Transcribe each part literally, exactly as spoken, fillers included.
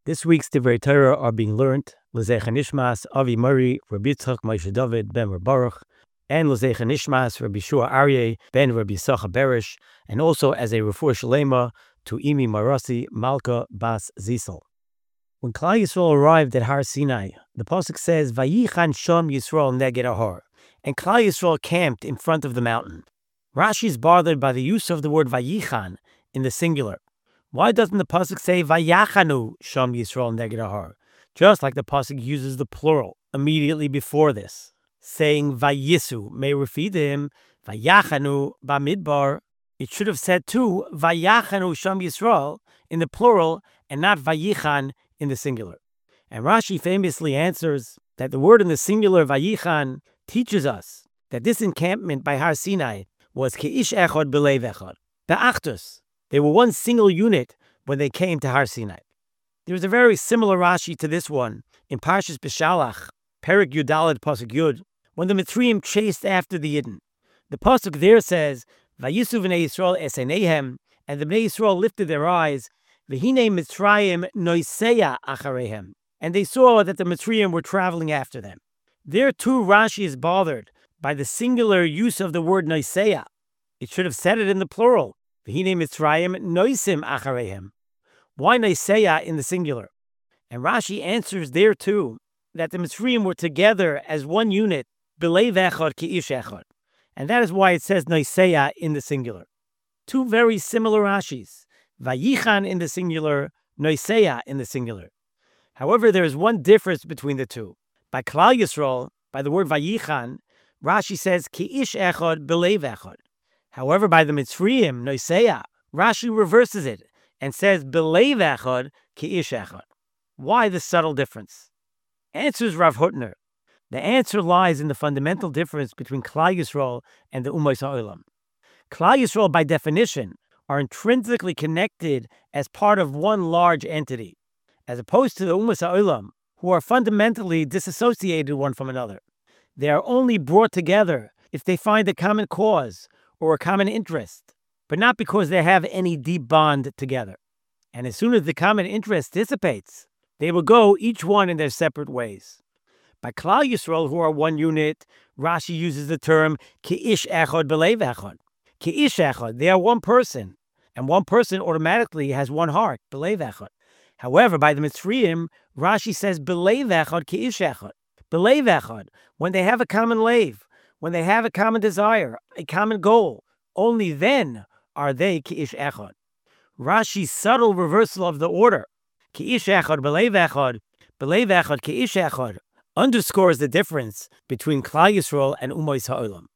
This week's Divrei Torah are being learned L'zecha Nishmas Avi Murray Rabbi Yitzchak Moshe David ben Reb Baruch and L'zecha Nishmas Rabbi Shua Aryeh ben Rabbi Sacha Berish, and also as a refuah shlema to Imi Marasi Malka Bas Zisel. When Klal Yisrael arrived at Har Sinai, the pasuk says Vayichan Sham Yisrael Neged Ahar, and Klal Yisrael camped in front of the mountain. Rashi is bothered by the use of the word Vayichan in the singular. Why doesn't the pasuk say Vayachanu Sham Yisrael Neged Ahar, just like the pasuk uses the plural immediately before this, saying Vayisu may refer to him Vayachanu Bamidbar? It should have said too Vayachanu Sham Yisrael in the plural and not Vayichan in the singular. And Rashi famously answers that the word in the singular Vayichan teaches us that this encampment by Har Sinai was Ke'ish Echad B'Leiv Echad, the Achdus. They were one single unit when they came to Har Sinai. There is a very similar Rashi to this one in Parshas Beshalach, Perek Yudalad Pasuk Yud, when the Mitzrayim chased after the Yidden. The Pasuk there says, Vayisu v'nei Yisrael eseneihem, and the Bnei Yisrael lifted their eyes, V'hinei Mitzrayim noiseya achareihem, and they saw that the Mitzrayim were traveling after them. There too Rashi is bothered by the singular use of the word noiseya. It should have said it in the plural. V'hinei Mitzrayim noisim achareihem. Why noiseya in the singular? And Rashi answers there too that the Mitzrayim were together as one unit, b'leiv echad ki'ish echad. And that is why it says noiseya in the singular. Two very similar Rashis. Vayichan in the singular, noiseya in the singular. However, there is one difference between the two. By Klal Yisrael, by the word Vayichan, Rashi says ki'ish echad b'leiv echad. However, by the Mitzrayim, noiseya, Rashi reverses it and says b'leiv echad ki'ish echad. Why the subtle difference? Answers Rav Hutner. The answer lies in the fundamental difference between Klal Yisrael and the Ummos HaOlam. Klal Yisrael, by definition, are intrinsically connected as part of one large entity, as opposed to the Ummos HaOlam, who are fundamentally disassociated one from another. They are only brought together if they find a common cause or a common interest, but not because they have any deep bond together. And as soon as the common interest dissipates, they will go each one in their separate ways. By Klal Yisrael, who are one unit, Rashi uses the term Ke'ish Echad B'Leiv Echad. Ke'ish Echad, they are one person, and one person automatically has one heart, B'Leiv Echad. However, by the Mitzrayim, Rashi says B'Leiv Echad Ke'ish Echad. B'Leiv Echad, when they have a common leiv, when they have a common desire, a common goal, only then are they Ke'ish Echad. Rashi's subtle reversal of the order, Ke'ish Echad B'Leiv Echad, B'Leiv Echad Ke'ish Echad, underscores the difference between Klal Yisrael and Ummos HaOlam.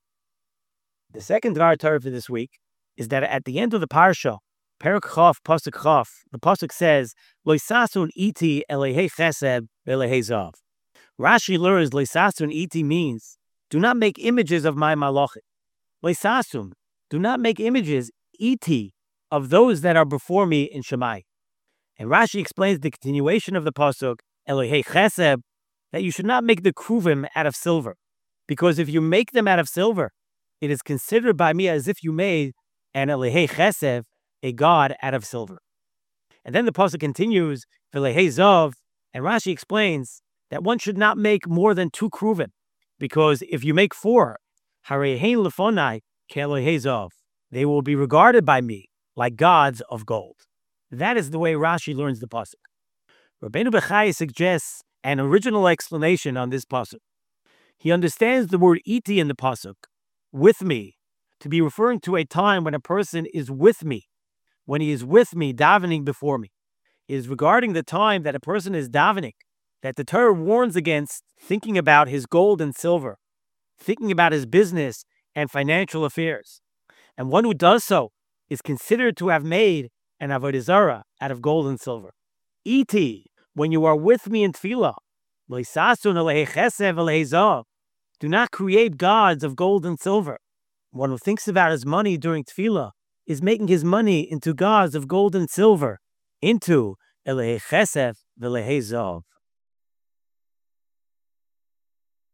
The second Dvar Torah for this week is that at the end of the parsha, Perek Chaf Pasuk Chaf, the pasuk says, Lo sasun iti elehei chesed elehei zav. Rashi learns Lo sasun iti means, do not make images of my malachim. Lo sasun, do not make images iti of those that are before me in Shemai. And Rashi explains the continuation of the pasuk, Elehei chesed, that you should not make the kruvim out of silver, because if you make them out of silver, it is considered by me as if you made an Elehei Chesed, a god out of silver. And then the pasuk continues, Elehei Zav, and Rashi explains that one should not make more than two kruvim, because if you make four, Harehein lefonai ke'Elehei Zav, they will be regarded by me like gods of gold. That is the way Rashi learns the pasuk. Rabbeinu Bechai suggests an original explanation on this pasuk. He understands the word iti in the pasuk, with me, to be referring to a time when a person is with me, when he is with me, davening before me. It is regarding the time that a person is davening, that the Torah warns against thinking about his gold and silver, thinking about his business and financial affairs. And one who does so is considered to have made an avodah zarah out of gold and silver. Iti, when you are with me in tefillah, Lo sasun elehei chesed elehei zav, do not create gods of gold and silver. One who thinks about his money during tefillah is making his money into gods of gold and silver, into elehei chesed elehei zav.